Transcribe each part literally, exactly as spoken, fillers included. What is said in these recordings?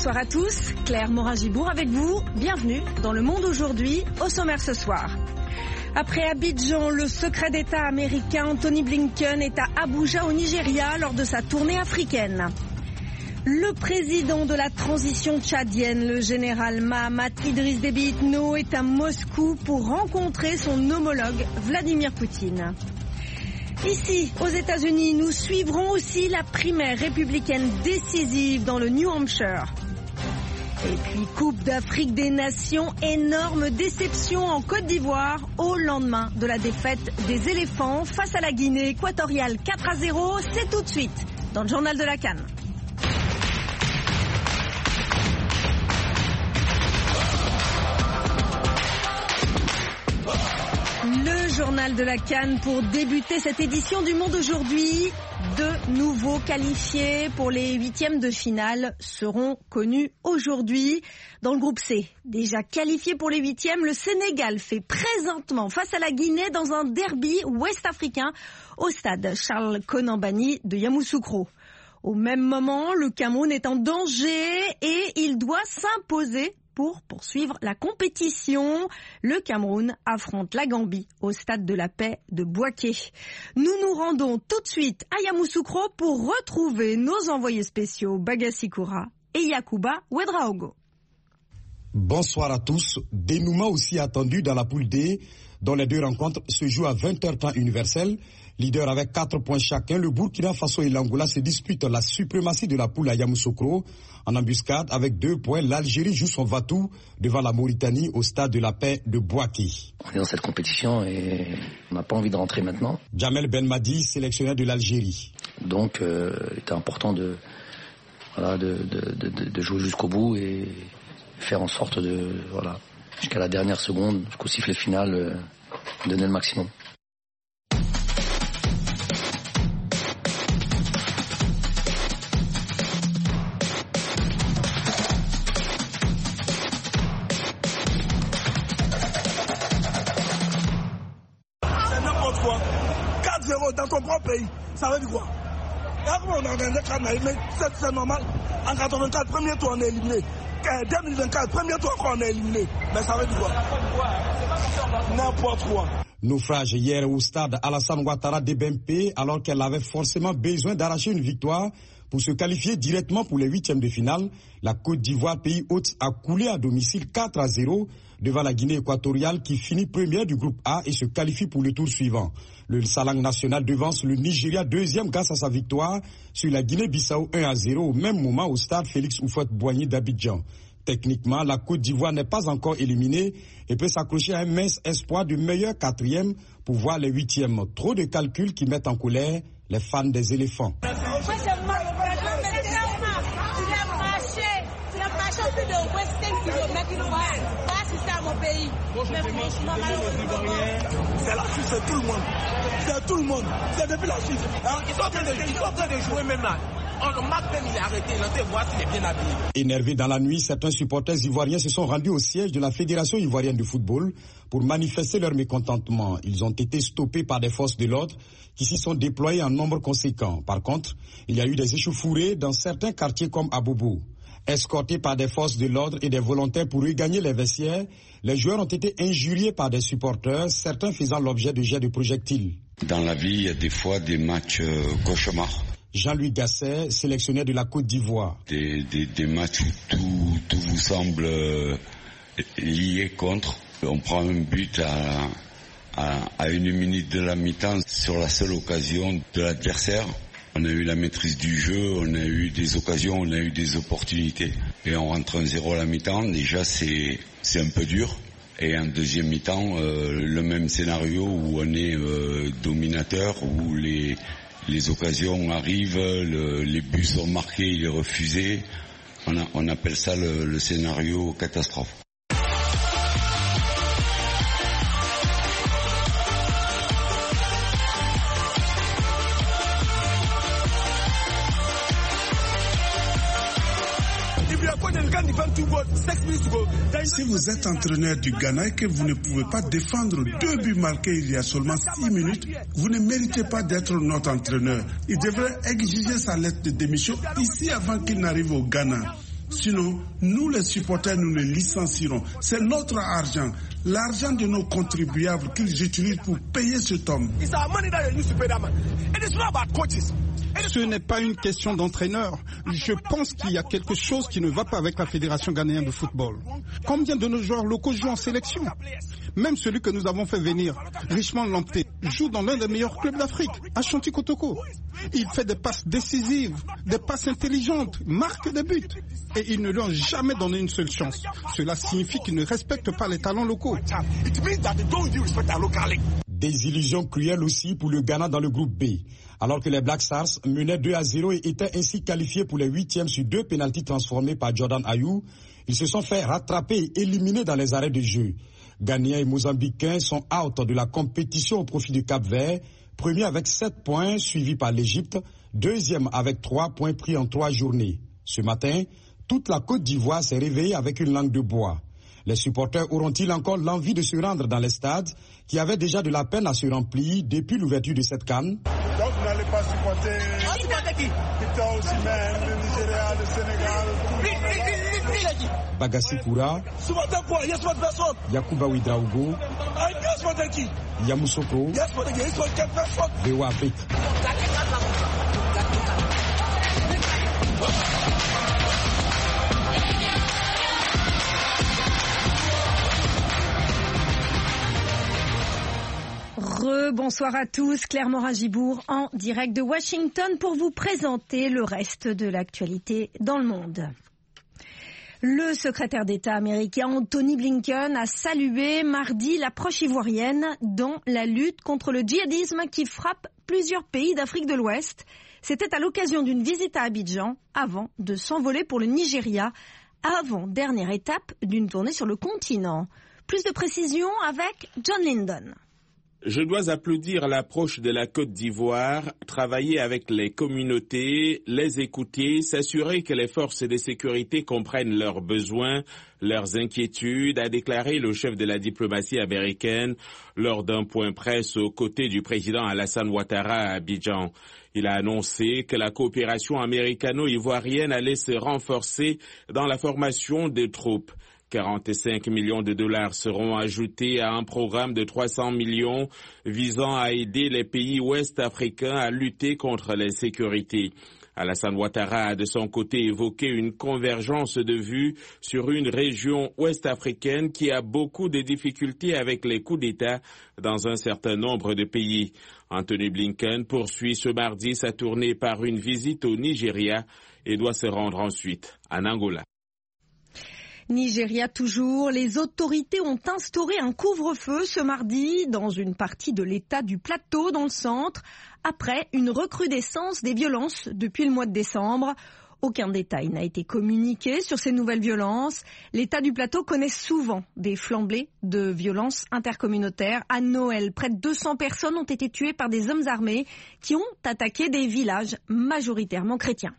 Bonsoir à tous, Claire Morin-Gibourg avec vous. Bienvenue dans Le Monde aujourd'hui, au sommaire ce soir. Après Abidjan, le secret d'État américain Anthony Blinken est à Abuja au Nigeria lors de sa tournée africaine. Le président de la transition tchadienne, le général Mahamat Idriss Déby Itno, est à Moscou pour rencontrer son homologue Vladimir Poutine. Ici, aux États-Unis, nous suivrons aussi la primaire républicaine décisive dans le New Hampshire. Et puis, Coupe d'Afrique des Nations, énorme déception en Côte d'Ivoire au lendemain de la défaite des éléphants face à la Guinée équatoriale quatre à zéro. C'est tout de suite dans le journal de la CAN. Le journal de la CAN pour débuter cette édition du Monde aujourd'hui. Deux nouveaux qualifiés pour les huitièmes de finale seront connus aujourd'hui. Dans le groupe C, déjà qualifié pour les huitièmes, le Sénégal fait présentement face à la Guinée dans un derby ouest-africain au stade Charles Konan Banny de Yamoussoukro. Au même moment, le Cameroun est en danger et il doit s'imposer pour poursuivre la compétition. Le Cameroun affronte la Gambie au stade de la Paix de Bouaké. Nous nous rendons tout de suite à Yamoussoukro pour retrouver nos envoyés spéciaux Bagassi Koura et Yacouba Ouedraogo. Bonsoir à tous. Dénouement aussi attendu dans la poule D, dont les deux rencontres se jouent à vingt heures temps universel. Leader avec quatre points chacun, le Burkina Faso et l'Angola se disputent la suprématie de la poule à Yamoussoukro. En embuscade, avec deux points, l'Algérie joue son va-tout devant la Mauritanie au stade de la Paix de Bouaké. On est dans cette compétition et on n'a pas envie de rentrer maintenant. Jamel Benmadi, sélectionneur de l'Algérie. Donc, euh, il était important de, voilà, de, de, de, de jouer jusqu'au bout et faire en sorte de, voilà, jusqu'à la dernière seconde, jusqu'au sifflet final, euh, donner le maximum. Dans ton propre pays, ça veut dire quoi? Là, comment on a organisé mais c'est normal. En quatre-vingt-quatre, premier tour, on est éliminé. deux mille vingt-quatre, premier tour, encore, on est éliminé. Mais ça veut dire quoi? N'importe quoi. Naufrage hier au stade Alassane Ouattara d'E B M P, alors qu'elle avait forcément besoin d'arracher une victoire pour se qualifier directement pour les huitièmes de finale. La Côte d'Ivoire, pays hôte, a coulé à domicile quatre à zéro devant la Guinée équatoriale qui finit première du groupe A et se qualifie pour le tour suivant. Le Salang national devance le Nigeria deuxième grâce à sa victoire sur la Guinée-Bissau un à zéro au même moment au stade Félix Houphouët-Boigny d'Abidjan. Techniquement, la Côte d'Ivoire n'est pas encore éliminée et peut s'accrocher à un mince espoir de meilleur quatrième pour voir les huitièmes. Trop de calculs qui mettent en colère les fans des éléphants. C'est la Suisse, c'est tout le monde. C'est tout le monde. C'est depuis la Suisse. Hein? Ils sont en train de, ils sont en train de jouer même là. On marque même, il est arrêté. Il est voir s'il est bien habillé. Énervés dans la nuit, certains supporters ivoiriens se sont rendus au siège de la Fédération ivoirienne de football pour manifester leur mécontentement. Ils ont été stoppés par des forces de l'ordre qui s'y sont déployées en nombre conséquent. Par contre, il y a eu des échauffourées dans certains quartiers comme à Bobo. Escortés par des forces de l'ordre et des volontaires pour regagner les vestiaires, les joueurs ont été injuriés par des supporters, certains faisant l'objet de jets de projectiles. Dans la vie, il y a des fois des matchs euh, cauchemars. Jean-Louis Gasset, sélectionneur de la Côte d'Ivoire. Des, des, des matchs où tout, tout vous semble euh, lié contre. On prend un but à, à, à une minute de la mi-temps sur la seule occasion de l'adversaire. On a eu la maîtrise du jeu, on a eu des occasions, on a eu des opportunités. Et on rentre un zéro à la mi-temps, déjà c'est, c'est un peu dur. Et en deuxième mi-temps, euh, le même scénario où on est euh, dominateur, où les, les occasions arrivent, le, les buts sont marqués, il est refusé. On, a, on appelle ça le, le scénario catastrophe. Si vous êtes entraîneur du Ghana et que vous ne pouvez pas défendre deux buts marqués il y a seulement six minutes, vous ne méritez pas d'être notre entraîneur. Il devrait exiger sa lettre de démission ici avant qu'il n'arrive au Ghana. Sinon, nous les supporters, nous les licencierons. C'est notre argent, l'argent de nos contribuables qu'ils utilisent pour payer cet homme. Ce n'est pas une question d'entraîneur. Je pense qu'il y a quelque chose qui ne va pas avec la Fédération ghanéenne de football. Combien de nos joueurs locaux jouent en sélection? Même celui que nous avons fait venir, Richmond Lamptey, joue dans l'un des meilleurs clubs d'Afrique, Ashanti Kotoko. Il fait des passes décisives, des passes intelligentes, marque des buts. Et ils ne lui ont jamais donné une seule chance. Cela signifie qu'ils ne respectent pas les talents locaux. Des illusions cruelles aussi pour le Ghana dans le groupe B. Alors que les Black Stars menaient deux à zéro et étaient ainsi qualifiés pour les huitièmes sur deux pénaltys transformés par Jordan Ayew, ils se sont fait rattraper et éliminer dans les arrêts de jeu. Ghanéens et Mozambicains sont out de la compétition au profit du Cap-Vert, premier avec sept points, suivi par l'Égypte, deuxième avec trois points pris en trois journées. Ce matin, toute la Côte d'Ivoire s'est réveillée avec une langue de bois. Les supporters auront-ils encore l'envie de se rendre dans les stades qui avaient déjà de la peine à se remplir depuis l'ouverture de cette CAN? Donc vous n'allez pas supporter... Ah, supporter qui? Victor Osimhen, le Nigeria, le Sénégal... Bagassi Koura, Supporter quoi? Yes, what personne? Yakuba Ouedraogo, Ah, yes, supporter qui? Yamoussoukro, Yes, supporter qui? Yes, supporter quelle personne? Vewa Afrique. Re-bonsoir à tous, Claire Morin-Gibourg en direct de Washington pour vous présenter le reste de l'actualité dans le monde. Le secrétaire d'État américain Anthony Blinken a salué mardi l'approche ivoirienne dans la lutte contre le djihadisme qui frappe plusieurs pays d'Afrique de l'Ouest. C'était à l'occasion d'une visite à Abidjan avant de s'envoler pour le Nigeria, avant-dernière étape d'une tournée sur le continent. Plus de précisions avec John Lyndon. Je dois applaudir l'approche de la Côte d'Ivoire, travailler avec les communautés, les écouter, s'assurer que les forces de sécurité comprennent leurs besoins, leurs inquiétudes, a déclaré le chef de la diplomatie américaine lors d'un point presse aux côtés du président Alassane Ouattara à Abidjan. Il a annoncé que la coopération américano-ivoirienne allait se renforcer dans la formation des troupes. quarante-cinq millions de dollars seront ajoutés à un programme de trois cents millions visant à aider les pays ouest-africains à lutter contre l'insécurité. Alassane Ouattara a de son côté évoqué une convergence de vues sur une région ouest-africaine qui a beaucoup de difficultés avec les coups d'État dans un certain nombre de pays. Anthony Blinken poursuit ce mardi sa tournée par une visite au Nigeria et doit se rendre ensuite en Angola. Nigeria toujours, les autorités ont instauré un couvre-feu ce mardi dans une partie de l'état du Plateau dans le centre, après une recrudescence des violences depuis le mois de décembre. Aucun détail n'a été communiqué sur ces nouvelles violences. L'état du Plateau connaît souvent des flambées de violences intercommunautaires. À Noël, près de deux cents personnes ont été tuées par des hommes armés qui ont attaqué des villages majoritairement chrétiens.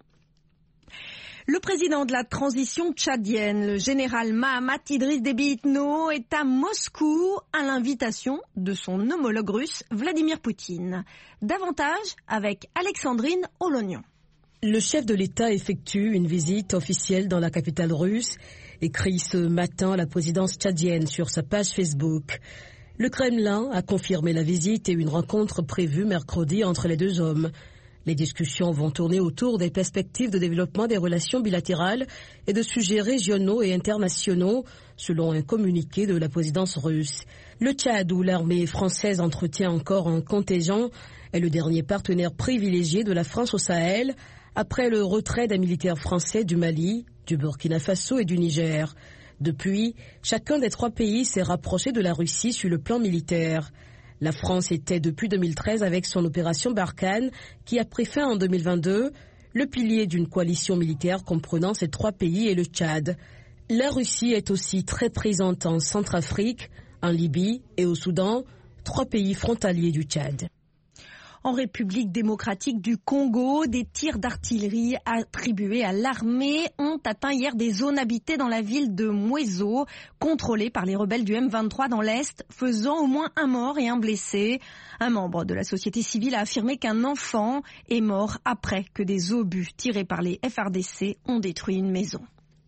Le président de la transition tchadienne, le général Mahamat Idriss Déby Itno, est à Moscou à l'invitation de son homologue russe Vladimir Poutine. Davantage avec Alexandrine Olognon. Le chef de l'État effectue une visite officielle dans la capitale russe, écrit ce matin la présidence tchadienne sur sa page Facebook. Le Kremlin a confirmé la visite et une rencontre prévue mercredi entre les deux hommes. Les discussions vont tourner autour des perspectives de développement des relations bilatérales et de sujets régionaux et internationaux, selon un communiqué de la présidence russe. Le Tchad, où l'armée française entretient encore un contingent, est le dernier partenaire privilégié de la France au Sahel, après le retrait des militaires français du Mali, du Burkina Faso et du Niger. Depuis, chacun des trois pays s'est rapproché de la Russie sur le plan militaire. La France était depuis deux mille treize avec son opération Barkhane, qui a pris fin en deux mille vingt-deux, le pilier d'une coalition militaire comprenant ces trois pays et le Tchad. La Russie est aussi très présente en Centrafrique, en Libye et au Soudan, trois pays frontaliers du Tchad. En République démocratique du Congo, des tirs d'artillerie attribués à l'armée ont atteint hier des zones habitées dans la ville de Mweso, contrôlée par les rebelles du M vingt-trois dans l'Est, faisant au moins un mort et un blessé. Un membre de la société civile a affirmé qu'un enfant est mort après que des obus tirés par les F A R D C ont détruit une maison.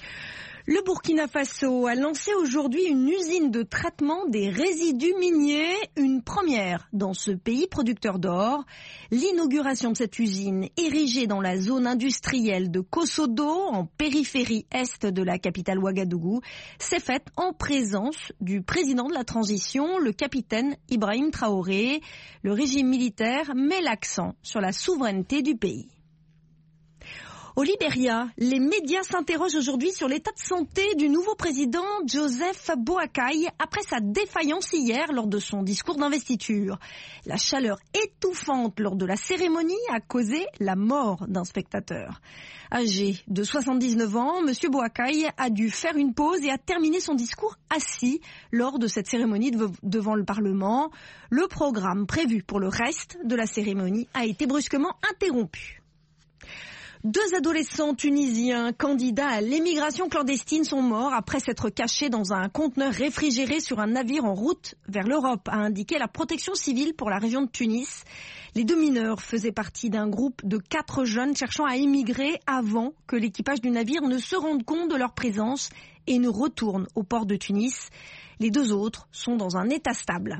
Le Burkina Faso a lancé aujourd'hui une usine de traitement des résidus miniers, une première dans ce pays producteur d'or. L'inauguration de cette usine, érigée dans la zone industrielle de Kosodo, en périphérie est de la capitale Ouagadougou, s'est faite en présence du président de la transition, le capitaine Ibrahim Traoré. Le régime militaire met l'accent sur la souveraineté du pays. Au Libéria, les médias s'interrogent aujourd'hui sur l'état de santé du nouveau président Joseph Boakai après sa défaillance hier lors de son discours d'investiture. La chaleur étouffante lors de la cérémonie a causé la mort d'un spectateur. Âgé de soixante-dix-neuf ans, M. Boakai a dû faire une pause et a terminé son discours assis lors de cette cérémonie devant le Parlement. Le programme prévu pour le reste de la cérémonie a été brusquement interrompu. Deux adolescents tunisiens candidats à l'émigration clandestine sont morts après s'être cachés dans un conteneur réfrigéré sur un navire en route vers l'Europe, a indiqué la protection civile pour la région de Tunis. Les deux mineurs faisaient partie d'un groupe de quatre jeunes cherchant à émigrer avant que l'équipage du navire ne se rende compte de leur présence et ne retourne au port de Tunis. Les deux autres sont dans un état stable.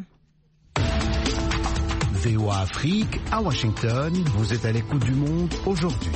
V O A Afrique, à Washington, vous êtes à l'écoute du monde aujourd'hui.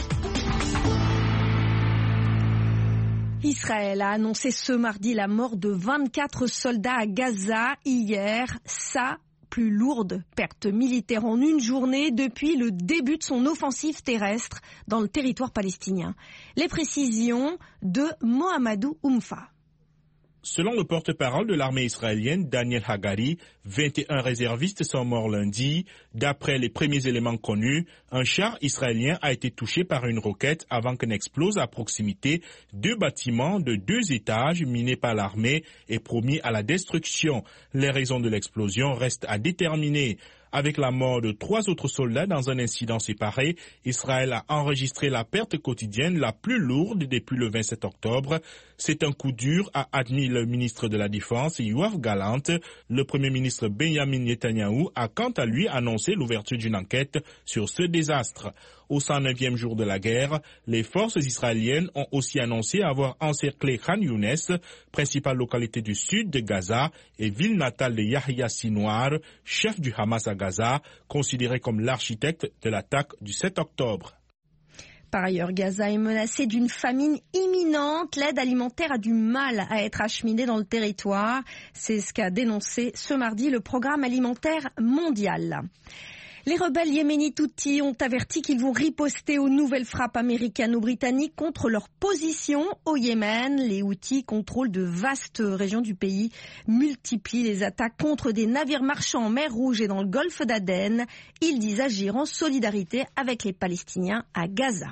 Israël a annoncé ce mardi la mort de vingt-quatre soldats à Gaza hier. Sa plus lourde perte militaire en une journée depuis le début de son offensive terrestre dans le territoire palestinien. Les précisions de Mohamedou Oumfa. Selon le porte-parole de l'armée israélienne, Daniel Hagari, vingt et un réservistes sont morts lundi. D'après les premiers éléments connus, un char israélien a été touché par une roquette avant qu'elle n'explose à proximité. Deux bâtiments de deux étages minés par l'armée et promis à la destruction. Les raisons de l'explosion restent à déterminer. Avec la mort de trois autres soldats dans un incident séparé, Israël a enregistré la perte quotidienne la plus lourde depuis le vingt-sept octobre. C'est un coup dur, a admis le ministre de la Défense, Yoav Gallant. Le premier ministre Benjamin Netanyahou a quant à lui annoncé l'ouverture d'une enquête sur ce désastre. Au cent neuvième jour de la guerre, les forces israéliennes ont aussi annoncé avoir encerclé Khan Younes, principale localité du sud de Gaza et ville natale de Yahya Sinwar, chef du Hamas à Gaza, considéré comme l'architecte de l'attaque du sept octobre. Par ailleurs, Gaza est menacée d'une famine imminente. L'aide alimentaire a du mal à être acheminée dans le territoire. C'est ce qu'a dénoncé ce mardi le Programme alimentaire mondial. Les rebelles yéménites Houthis ont averti qu'ils vont riposter aux nouvelles frappes américano-britanniques contre leur position au Yémen. Les Houthis contrôlent de vastes régions du pays, multiplient les attaques contre des navires marchands en mer Rouge et dans le golfe d'Aden. Ils disent agir en solidarité avec les Palestiniens à Gaza.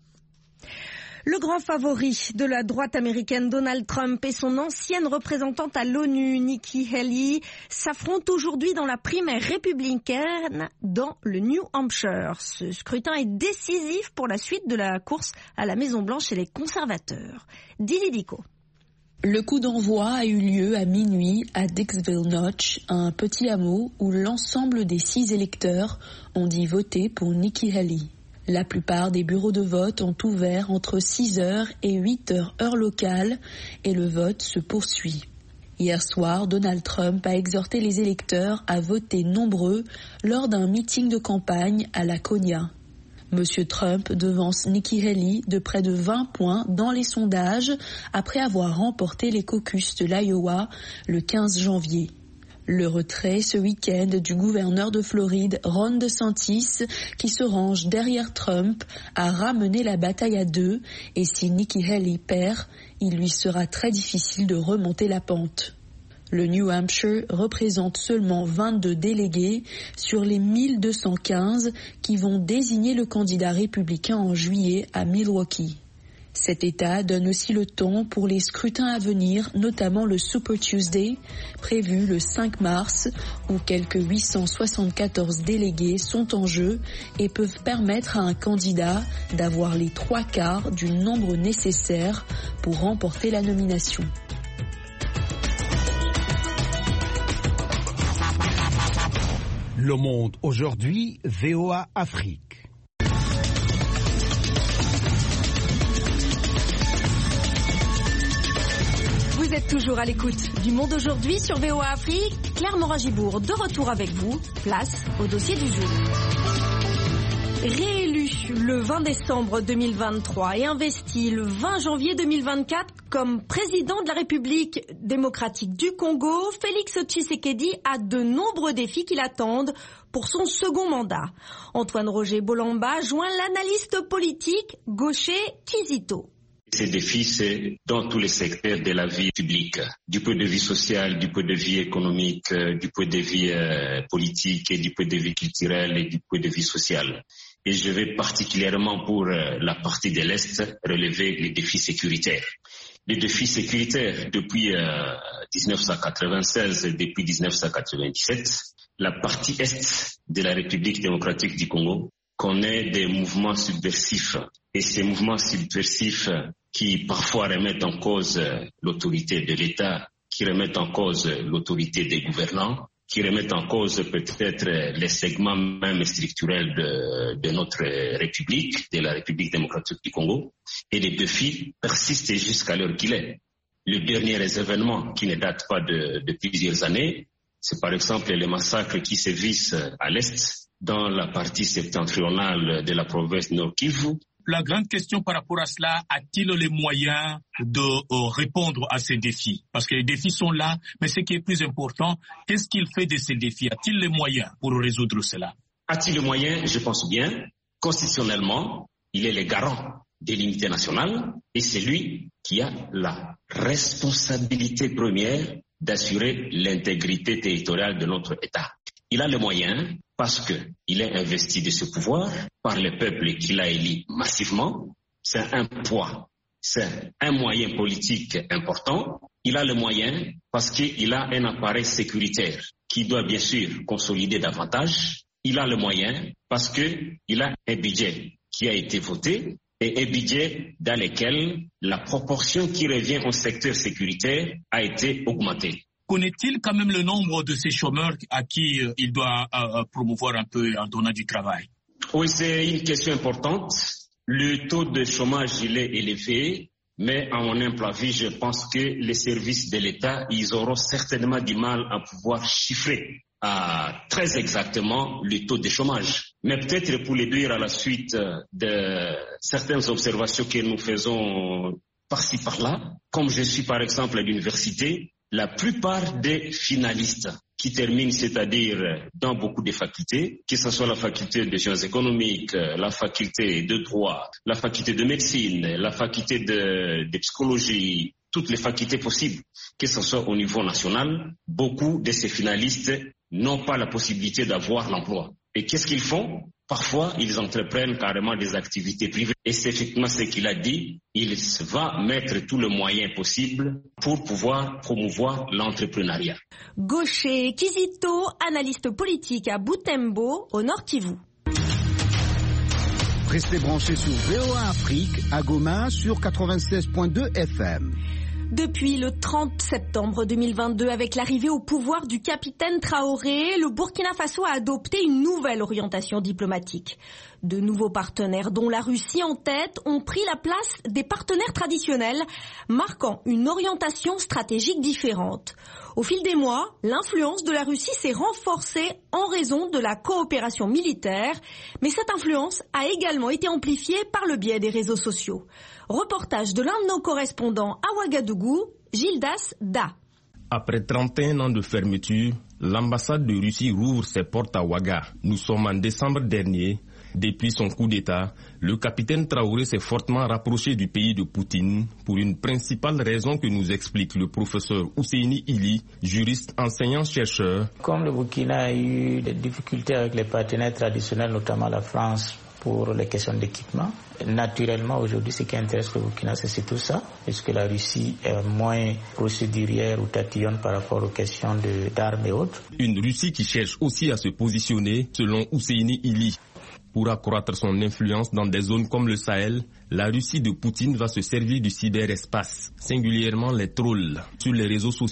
Le grand favori de la droite américaine, Donald Trump, et son ancienne représentante à l'ONU, Nikki Haley, s'affrontent aujourd'hui dans la primaire républicaine dans le New Hampshire. Ce scrutin est décisif pour la suite de la course à la Maison-Blanche et les conservateurs. Dili Dico. Le coup d'envoi a eu lieu à minuit à Dixville Notch, un petit hameau où l'ensemble des six électeurs ont dit voter pour Nikki Haley. La plupart des bureaux de vote ont ouvert entre six heures et huit heures heure locale et le vote se poursuit. Hier soir, Donald Trump a exhorté les électeurs à voter nombreux lors d'un meeting de campagne à Laconia. Monsieur Trump devance Nikki Haley de près de vingt points dans les sondages après avoir remporté les caucus de l'Iowa le quinze janvier. Le retrait ce week-end du gouverneur de Floride, Ron DeSantis, qui se range derrière Trump, a ramené la bataille à deux et si Nikki Haley perd, il lui sera très difficile de remonter la pente. Le New Hampshire représente seulement vingt-deux délégués sur les mille deux cent quinze qui vont désigner le candidat républicain en juillet à Milwaukee. Cet État donne aussi le ton pour les scrutins à venir, notamment le Super Tuesday, prévu le cinq mars, où quelques huit cent soixante-quatorze délégués sont en jeu et peuvent permettre à un candidat d'avoir les trois quarts du nombre nécessaire pour remporter la nomination. Le Monde aujourd'hui, V O A Afrique. Vous êtes toujours à l'écoute du Monde aujourd'hui sur V O A Afrique. Claire Moragibourg de retour avec vous. Place au dossier du jour. Réélu le vingt décembre deux mille vingt-trois et investi le vingt janvier deux mille vingt-quatre comme président de la République démocratique du Congo, Félix Tshisekedi a de nombreux défis qui l'attendent pour son second mandat. Antoine Roger Bolamba joint l'analyste politique Gaucher Kizito. Ces défis, c'est dans tous les secteurs de la vie publique, du point de vue social, du point de vue économique, du point de vue euh, politique et du point de vue culturel et du point de vue social. Et je vais particulièrement pour euh, la partie de l'Est relever les défis sécuritaires. Les défis sécuritaires depuis euh, dix-neuf cent quatre-vingt-seize et depuis dix-neuf cent quatre-vingt-dix-sept, la partie Est de la République démocratique du Congo connaît des mouvements subversifs. Et ces mouvements subversifs qui parfois remettent en cause l'autorité de l'État, qui remettent en cause l'autorité des gouvernants, qui remettent en cause peut-être les segments même structurels de, de notre République, de la République démocratique du Congo. Et les défis persistent jusqu'à l'heure qu'il est. Le dernier événement, qui ne date pas de, de plusieurs années, c'est par exemple les massacres qui sévissent à l'Est, dans la partie septentrionale de la province Nord Kivu. La grande question par rapport à cela, a-t-il les moyens de euh, répondre à ces défis? Parce que les défis sont là, mais ce qui est plus important, qu'est-ce qu'il fait de ces défis? A-t-il les moyens pour résoudre cela? A-t-il les moyens? Je pense bien. Constitutionnellement, il est le garant de l'unité nationale et c'est lui qui a la responsabilité première d'assurer l'intégrité territoriale de notre État. Il a les moyens parce qu'il est investi de ce pouvoir par le peuple qu'il a élu massivement. C'est un poids, c'est un moyen politique important. Il a les moyens parce qu'il a un appareil sécuritaire qui doit bien sûr consolider davantage. Il a les moyens parce qu'il a un budget qui a été voté et un budget dans lequel la proportion qui revient au secteur sécuritaire a été augmentée. Connaît-il quand même le nombre de ces chômeurs à qui euh, il doit euh, promouvoir un peu en donnant du travail? Oui, c'est une question importante. Le taux de chômage, il est élevé, mais à mon humble avis, je pense que les services de l'État, ils auront certainement du mal à pouvoir chiffrer à très exactement le taux de chômage. Mais peut-être pour le dire à la suite de certaines observations que nous faisons par-ci par-là, comme je suis par exemple à l'université, la plupart des finalistes qui terminent, c'est-à-dire dans beaucoup de facultés, que ce soit la faculté de sciences économiques, la faculté de droit, la faculté de médecine, la faculté de, de psychologie, toutes les facultés possibles, que ce soit au niveau national, beaucoup de ces finalistes n'ont pas la possibilité d'avoir l'emploi. Et qu'est-ce qu'ils font? Parfois, ils entreprennent carrément des activités privées. Et c'est effectivement ce qu'il a dit. Il va mettre tous les moyens possibles pour pouvoir promouvoir l'entrepreneuriat. Gaucher Kizito, analyste politique à Butembo, au Nord Kivu. Restez branchés sur V O A Afrique, à Goma, sur quatre-vingt-seize point deux F M. Depuis le trente septembre deux mille vingt-deux, avec l'arrivée au pouvoir du capitaine Traoré, le Burkina Faso a adopté une nouvelle orientation diplomatique. De nouveaux partenaires, dont la Russie en tête, ont pris la place des partenaires traditionnels, marquant une orientation stratégique différente. Au fil des mois, l'influence de la Russie s'est renforcée en raison de la coopération militaire, mais cette influence a également été amplifiée par le biais des réseaux sociaux. Reportage de l'un de nos correspondants à Ouagadougou, Gildas Da. Après trente et un ans de fermeture, l'ambassade de Russie rouvre ses portes à Ouaga. Nous sommes en décembre dernier. Depuis son coup d'État, le capitaine Traoré s'est fortement rapproché du pays de Poutine pour une principale raison que nous explique le professeur Ousseini Ili, juriste enseignant-chercheur. Comme le Burkina a eu des difficultés avec les partenaires traditionnels, notamment la France, pour les questions d'équipement. Naturellement, aujourd'hui, ce qui intéresse le Burkina, c'est surtout ça, puisque la Russie est moins procédurière ou tatillonne par rapport aux questions de, d'armes et autres. Une Russie qui cherche aussi à se positionner, selon Ousseini Ili. Pour accroître son influence dans des zones comme le Sahel, la Russie de Poutine va se servir du cyberespace, singulièrement les trolls. Sur les réseaux sociaux,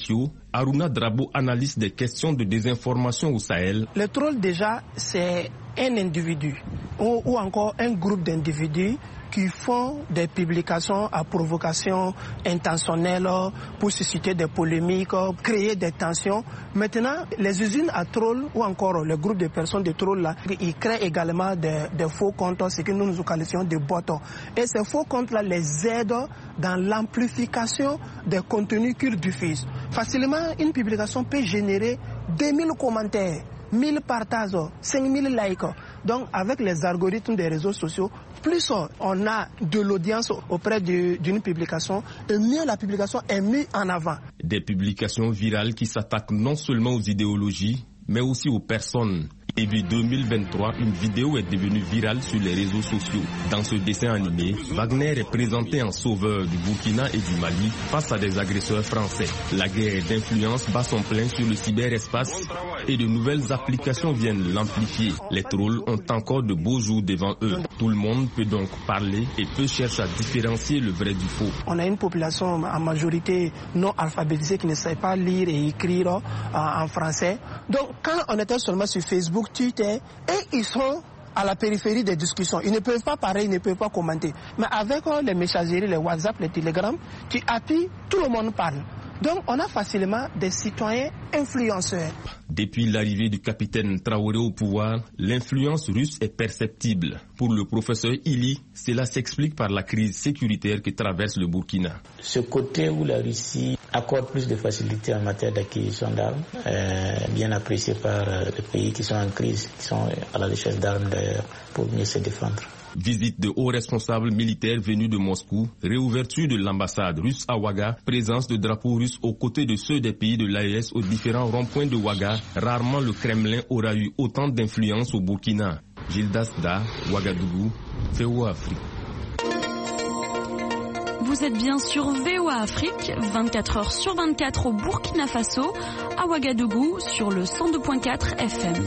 Aruna Drabo, analyste des questions de désinformation au Sahel. Le troll déjà, c'est un individu ou, ou encore un groupe d'individus qui font des publications à provocation intentionnelle pour susciter des polémiques, créer des tensions. Maintenant, les usines à trolls ou encore le groupe de personnes de trolls là, ils créent également des, des faux comptes, ce que nous nous qualifions de bots. Et ces faux comptes là les aident dans l'amplification des contenus qu'ils diffusent. Facilement, une publication peut générer deux mille commentaires, mille partages, cinq mille likes. Donc, avec les algorithmes des réseaux sociaux, plus on a de l'audience auprès d'une publication, et mieux la publication est mise en avant. Des publications virales qui s'attaquent non seulement aux idéologies, mais aussi aux personnes. Début deux mille vingt-trois, une vidéo est devenue virale sur les réseaux sociaux. Dans ce dessin animé, Wagner est présenté en sauveur du Burkina et du Mali face à des agresseurs français. La guerre d'influence bat son plein sur le cyberespace et de nouvelles applications viennent l'amplifier. Les trolls ont encore de beaux jours devant eux. Tout le monde peut donc parler et peut chercher à différencier le vrai du faux. On a une population en majorité non alphabétisée qui ne sait pas lire et écrire en français. Donc quand on était seulement sur Facebook, Twitter, et ils sont à la périphérie des discussions. Ils ne peuvent pas parler, ils ne peuvent pas commenter. Mais avec les messageries, les WhatsApp, les Telegram, tu appuies, tout le monde parle. Donc on a facilement des citoyens influenceurs. Depuis l'arrivée du capitaine Traoré au pouvoir, l'influence russe est perceptible. Pour le professeur Ili, cela s'explique par la crise sécuritaire que traverse le Burkina. Ce côté où la Russie accorde plus de facilité en matière d'acquisition d'armes, euh, bien apprécié par euh, les pays qui sont en crise, qui sont à la recherche d'armes d'ailleurs, pour mieux se défendre. Visite de hauts responsables militaires venus de Moscou, réouverture de l'ambassade russe à Ouaga, présence de drapeaux russes aux côtés de ceux des pays de l'A E S aux différents ronds-points de Ouaga. Rarement le Kremlin aura eu autant d'influence au Burkina. Gildas Da, Ouagadougou, V O A Afrique. Vous êtes bien sur V O A Afrique, vingt-quatre heures sur vingt-quatre au Burkina Faso, à Ouagadougou sur le cent deux virgule quatre F M.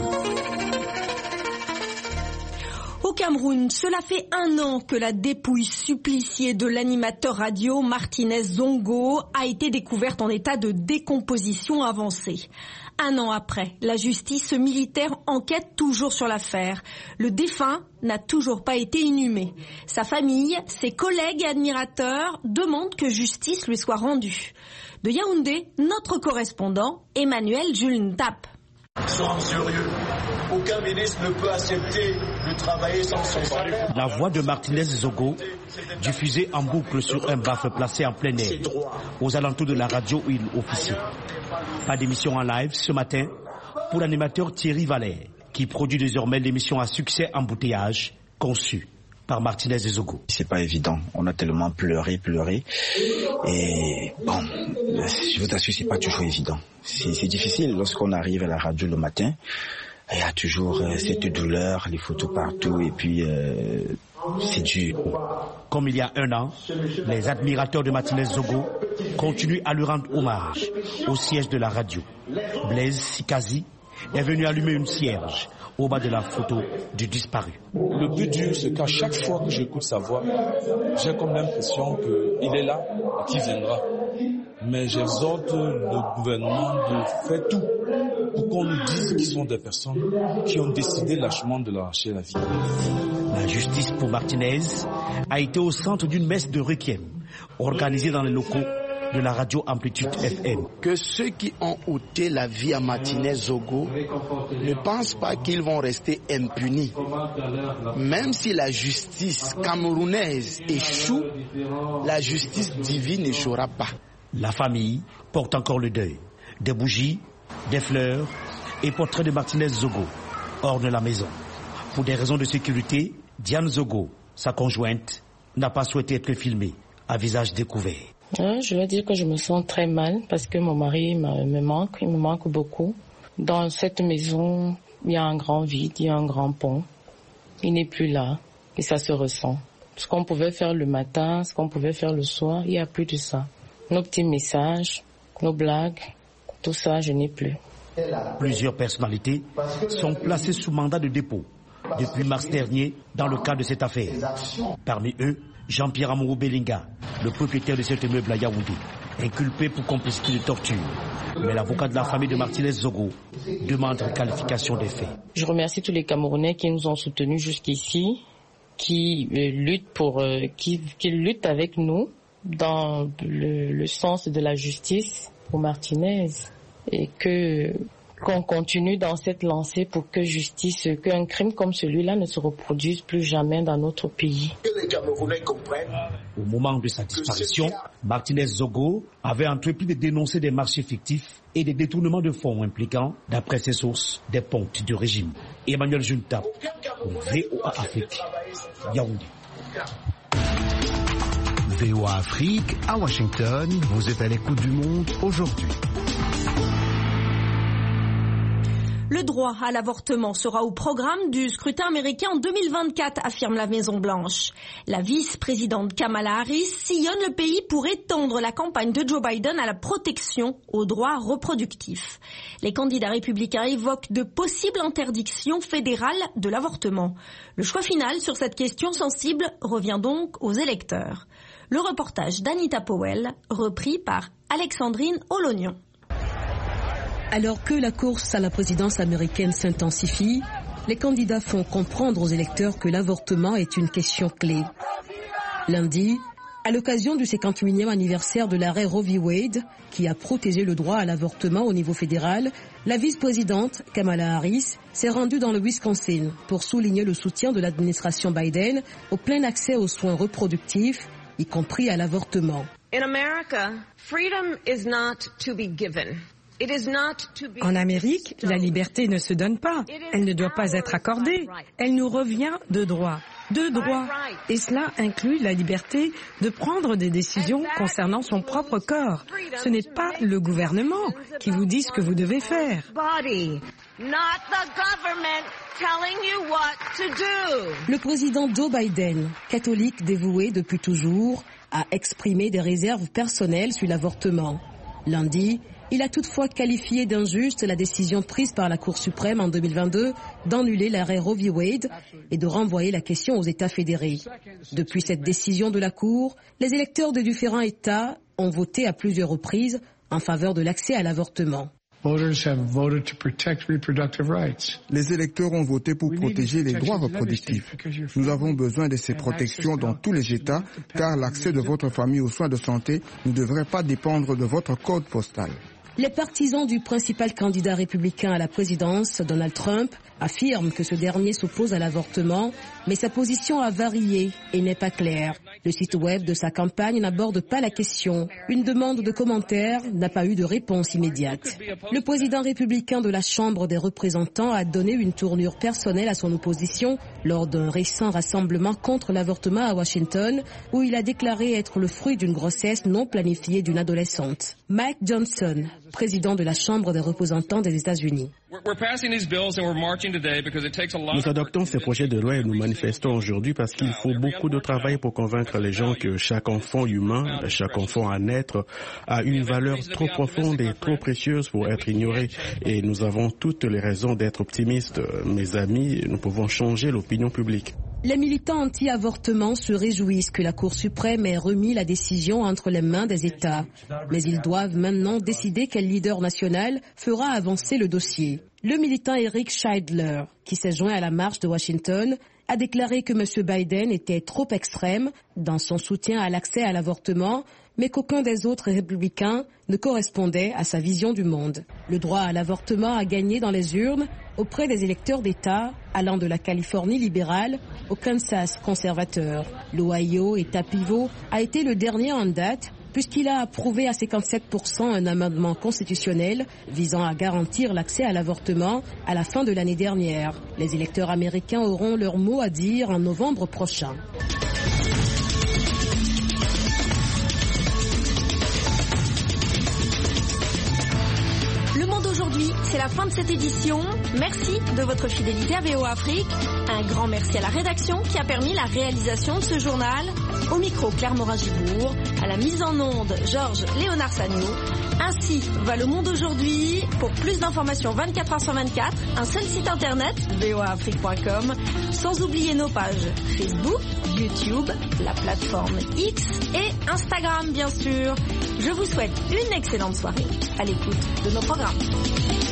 Au Cameroun, cela fait un an que la dépouille suppliciée de l'animateur radio Martinez Zongo a été découverte en état de décomposition avancée. Un an après, la justice militaire enquête toujours sur l'affaire. Le défunt n'a toujours pas été inhumé. Sa famille, ses collègues et admirateurs demandent que justice lui soit rendue. De Yaoundé, notre correspondant Emmanuel Jules Ntap. Soyons sérieux. Aucun ministre ne peut accepter de travailler sans son salaire. La voix de Martinez Zongo, diffusée en boucle sur un baffle placé en plein air, aux alentours de la radio où il officie. Pas d'émission en live ce matin pour l'animateur Thierry Valère, qui produit désormais l'émission à succès Embouteillage, conçue par Martinez Zongo. C'est pas évident, on a tellement pleuré, pleuré, et bon, je vous assure, c'est pas toujours évident. C'est, c'est difficile lorsqu'on arrive à la radio le matin, il y a toujours euh, cette douleur, les photos partout, et puis euh, c'est dur. Comme il y a un an, les admirateurs de Martinez Zongo continuent à lui rendre hommage au siège de la radio. Blaise Sikazi est venu allumer une cierge au bas de la photo du disparu. Le plus dur, c'est qu'à chaque fois que j'écoute sa voix, j'ai comme l'impression qu'il est là et qu'il viendra. Mais j'exhorte le gouvernement de faire tout pour qu'on nous dise qu'ils sont des personnes qui ont décidé lâchement de lâcher la vie. La justice pour Martinez a été au centre d'une messe de requiem organisée dans les locaux de la radio Amplitude F M. Que ceux qui ont ôté la vie à Martinez Zongo ne pensent pas qu'ils vont rester impunis. Même si la justice camerounaise échoue, la justice divine n'échouera pas. La famille porte encore le deuil. Des bougies, des fleurs et portraits de Martinez Zongo ornent la maison. Pour des raisons de sécurité, Diane Zongo, sa conjointe, n'a pas souhaité être filmée à visage découvert. Ouais, je veux dire que je me sens très mal parce que mon mari me manque, il me manque beaucoup. Dans cette maison, il y a un grand vide, il y a un grand pont. Il n'est plus là et ça se ressent. Ce qu'on pouvait faire le matin, ce qu'on pouvait faire le soir, il n'y a plus de ça. Nos petits messages, nos blagues, tout ça, je n'ai plus. Plusieurs personnalités sont placées sous mandat de dépôt depuis mars dernier dans le cadre de cette affaire. Parmi eux, Jean-Pierre Amourou Belinga, le propriétaire de cet immeuble à Yaoundé. inculpé pour complicité de torture. Mais l'avocat de la famille de Martinez Zogo demande une qualification des faits. Je remercie tous les Camerounais qui nous ont soutenus jusqu'ici, qui euh, luttent pour, euh, qui, qui luttent avec nous dans le, le sens de la justice pour Martinez, et que qu'on continue dans cette lancée pour que justice, qu'un crime comme celui-là ne se reproduise plus jamais dans notre pays. Que les Camerounais comprennent. Au moment de sa disparition, Martinez Zogo avait entrepris de dénoncer des marchés fictifs et des détournements de fonds impliquant, d'après ses sources, des pontes du régime. Emmanuel Junta, pour V O A Afrique, Yaoundé. V O A Afrique, à Washington, vous êtes à l'écoute du monde aujourd'hui. Le droit à l'avortement sera au programme du scrutin américain en deux mille vingt-quatre, affirme la Maison-Blanche. La vice-présidente Kamala Harris sillonne le pays pour étendre la campagne de Joe Biden à la protection aux droits reproductifs. Les candidats républicains évoquent de possibles interdictions fédérales de l'avortement. Le choix final sur cette question sensible revient donc aux électeurs. Le reportage d'Anita Powell, repris par Alexandrine Olognon. Alors que la course à la présidence américaine s'intensifie, les candidats font comprendre aux électeurs que l'avortement est une question clé. Lundi, à l'occasion du cinquante-huitième anniversaire de l'arrêt Roe v. Wade, qui a protégé le droit à l'avortement au niveau fédéral, la vice-présidente Kamala Harris s'est rendue dans le Wisconsin pour souligner le soutien de l'administration Biden au plein accès aux soins reproductifs, y compris à l'avortement. In America, freedom is not to be given. En Amérique, la liberté ne se donne pas. Elle ne doit pas être accordée. Elle nous revient de droit. De droit. Et cela inclut la liberté de prendre des décisions concernant son propre corps. Ce n'est pas le gouvernement qui vous dit ce que vous devez faire. Le président Joe Biden, catholique dévoué depuis toujours, a exprimé des réserves personnelles sur l'avortement. Lundi, il a toutefois qualifié d'injuste la décision prise par la Cour suprême en deux mille vingt-deux d'annuler l'arrêt Roe v. Wade et de renvoyer la question aux États fédérés. Depuis cette décision de la Cour, les électeurs de différents États ont voté à plusieurs reprises en faveur de l'accès à l'avortement. Les électeurs ont voté pour protéger les droits reproductifs. Nous avons besoin de ces protections dans tous les États, car l'accès de votre famille aux soins de santé ne devrait pas dépendre de votre code postal. Les partisans du principal candidat républicain à la présidence, Donald Trump, affirment que ce dernier s'oppose à l'avortement, mais sa position a varié et n'est pas claire. Le site web de sa campagne n'aborde pas la question. Une demande de commentaires n'a pas eu de réponse immédiate. Le président républicain de la Chambre des représentants a donné une tournure personnelle à son opposition lors d'un récent rassemblement contre l'avortement à Washington, où il a déclaré être le fruit d'une grossesse non planifiée d'une adolescente. Mike Johnson, président de la Chambre des représentants des États-Unis. Nous adoptons ces projets de loi et nous manifestons aujourd'hui parce qu'il faut beaucoup de travail pour convaincre les gens que chaque enfant humain, chaque enfant à naître, a une valeur trop profonde et trop précieuse pour être ignorée. Et nous avons toutes les raisons d'être optimistes. Mes amis, nous pouvons changer l'opinion publique. Les militants anti-avortement se réjouissent que la Cour suprême ait remis la décision entre les mains des États. Mais ils doivent maintenant décider quel leader national fera avancer le dossier. Le militant Eric Scheidler, qui s'est joint à la marche de Washington, a déclaré que M. Biden était trop extrême dans son soutien à l'accès à l'avortement, mais qu'aucun des autres républicains ne correspondait à sa vision du monde. Le droit à l'avortement a gagné dans les urnes auprès des électeurs d'État allant de la Californie libérale au Kansas conservateur. L'Ohio, État pivot, a été le dernier en date puisqu'il a approuvé à cinquante-sept pour cent un amendement constitutionnel visant à garantir l'accès à l'avortement à la fin de l'année dernière. Les électeurs américains auront leur mot à dire en novembre prochain. Le Monde aujourd'hui, c'est la fin de cette édition. Merci de votre fidélité à V O A Afrique. Un grand merci à la rédaction qui a permis la réalisation de ce journal. Au micro, Claire Morin-Gibourg. À la mise en onde, Georges Léonard Sagno. Ainsi va le monde aujourd'hui. Pour plus d'informations vingt-quatre heures sur vingt-quatre, un seul site internet, v o a afrique point com, sans oublier nos pages Facebook, YouTube, la plateforme X et Instagram bien sûr. Je vous souhaite une excellente soirée à l'écoute de nos programmes.